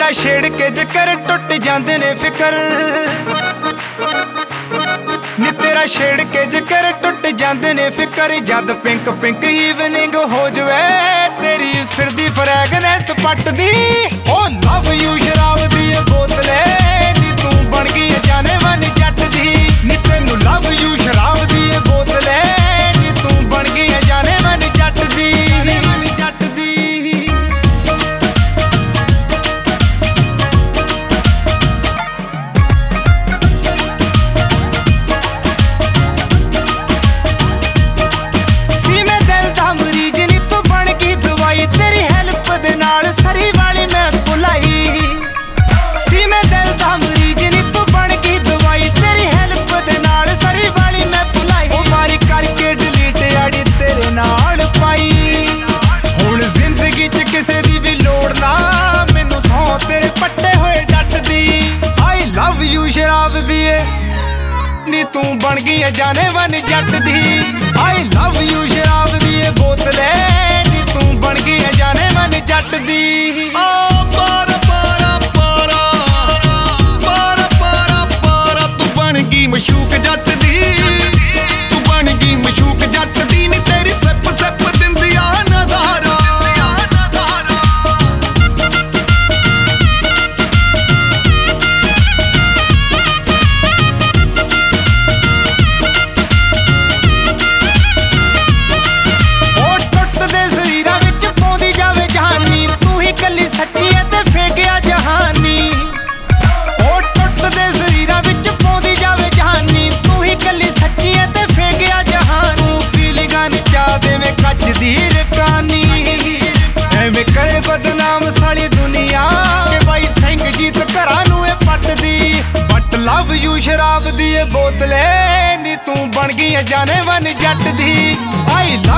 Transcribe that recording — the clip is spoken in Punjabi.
ਤੇਰਾ ਛੇੜ ਕੇ ਜ਼ਿਕਰ ਟੁੱਟ ਜਾਂਦੇ ਨੇ ਫਿਕਰ ਨੀ ਤੇਰਾ ਛੇੜ ਕੇ ਜ਼ਿਕਰ ਟੁੱਟ ਜਾਂਦੇ ਨੇ ਫਿਕਰ ਜਦ ਪਿੰਕ ਪਿੰਕ ਈਵਨਿੰਗ ਹੋ ਜਵੇ ਤੇਰੀ ਫਿਰਦੀ ਫਰੈਗਨੈਂਸ ਪੱਟਦੀ ਓ ਲਵ ਯੂ ਸ਼ਰਾਬ ਦੀ ਇਹ ਬੋਤਲੇ ਨੀ ਤੂੰ ਬਣ ਗਈ ਜਾਣੇ ਮਨ ਜੱਟ ਦੀ ਨੀ ਤੈਨੂੰ ਲਵ ਯੂ ਸ਼ਰਾਬ ਦੀ ਇਹ ਬੋਤਲੇ ਨੀ ਤੂੰ ਬਣ ਗਈ ਜਾਣੇ ਮਨ ਜੱਟ ਦੀ ਤੇਰੀ ਹੈਲਪ ਦੇ ਨਾਲ ਸਰੀ ਵਾਲੀ ਮੈਂ ਭੁਲਾਈ ਸੀ ਮੈਂ ਦਿਲ ਦਾ ਮਰੀਜ਼ ਨੀ ਤੂੰ ਬਣ ਗਈ ਦਵਾਈ ਤੇਰੀ ਹੈਲਪ ਦੇ ਨਾਲ ਸਰੀ ਵਾਲੀ ਮੈਂ ਭੁਲਾਈ ਉਹ ਮਾਰੀ ਕਰਕੇ ਡਿਲੀਟ ਆੜੀ ਤੇਰੇ ਨਾਲ ਪਾਈ ਹੁਣ ਜ਼ਿੰਦਗੀ 'ਚ ਕਿਸੇ ਦੀ ਵੀ ਲੋੜ ਨਾ ਮੈਨੂੰ ਸੌ ਤੇਰੇ ਪੱਟੇ ਹੋਏ ਜੱਟ ਦੀ ਆਈ ਲਵ ਯੂ ਸ਼ਰਾਬ ਦੀ ਏ ਨੀ ਤੂੰ ਬਣ ਗਈ ਜਾਣੇ ਵਨ ਜੱਟ ਦੀ ਆਈ ਲਵ ਯੂ ਸ਼ਰਾਬ ਦੀ ਏ ਬੋਤਲੇ ਤੂੰ ਬਣ ਗਈ ਜਾਣੇ ਮਨ ਜੱਟ ਦੀ ਓ ਪਾਰਾ ਪਾਰਾ ਪਾਰਾ ਪਾਰਾ ਪਾਰਾ ਪਾਰਾ ਤੂੰ ਬਣ ਗਈ ਮਸ਼ੂਕ ਜੱਟ ਦੀ ਤੂੰ ਬਣ ਗਈ ਮਸ਼ੂਕ ਜੱਟ ਦੀ ਨੀ ਤੇਰੀ ਸਿਪ ਸਿਪ ਦਿੰਦੀ ਆ ਨਜ਼ਾਰਾ ਸੱਚੀ ਅਤੇ ਫੇਕਿਆ ਜਹਾਨੀ ਉਹ ਟੁੱਟਦੇ ਸਰੀਰਾਂ ਵਿੱਚ ਪਾਉਂਦੀ ਜਾਵੇ ਜਹਾਨੀ ਤੂੰ ਹੀ ਕੱਲੀ ਸੱਚੀ ਅਤੇ ਫੇਕਿਆ ਜਹਾਨ ਤੂੰ ਫੀਲਿੰਗਾਂ ਨਚਾ ਦੇਵੇਂ ਕੱਚ ਦੀ ਰਕਾਨੀ ਐਵੇਂ ਕਰੇ ਬਦਨਾਮ ਸਾਲੀ ਦੁਨੀਆ ਕਿ ਬਾਈ ਸਿੰਘ ਜੀਤ ਘਰਾਂ ਨੂੰ ਇਹ ਪੱਟਦੀ ਬਟ ਲਵ ਯੂ ਸ਼ਰਾਬ ਦੀ ਇਹ ਬੋਤਲੇ ਨੀ ਤੂੰ ਬਣ ਗਈ ਜਾਣੇ ਵਨ ਜੱਟ ਦੀ ਆਈ